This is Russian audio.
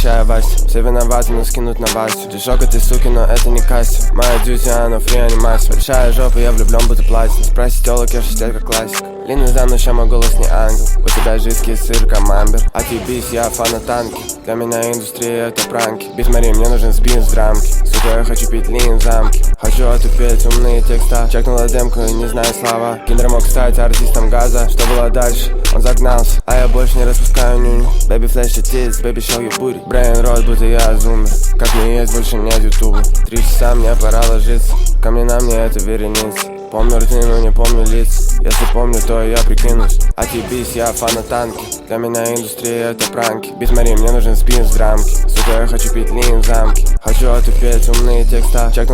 Прощай, Вася, все виноваты, но скинут на Васю. Движок этой суки, но это не Кася. Моя дьюти, она фри анимация. Большая жопа, я влюблен, будто платин. Спроси телок, я шестель как классик. Лины за ночь, мой голос не ангел. У тебя жидкий сыр, камамбер. А ты бис, я фанат танки. Для меня индустрия это пранки. Бит Мари, мне нужен спин с драмки. Сука, я хочу пить лин в замке. Хочу отупеть умные текста. Чекнула демку и не знаю слова. Киндер мог стать артистом газа. Что было дальше? Он загнался. А я больше не распускаю нюню. Baby flash your tits, baby show your booty. Брейн рот, будто я зумер. Как мне есть, больше нет ютуба. 3 часа, мне пора ложиться. Ко мне на мне это вереница. Помню рты, но не помню лиц. Если помню, то я прикинусь. А ты бис, я фанат танки. Для меня индустрия это пранки. Бит Мари, мне нужен спин с драмки. Сука, я хочу пить лин в замке. Хочу отупеть умные текста.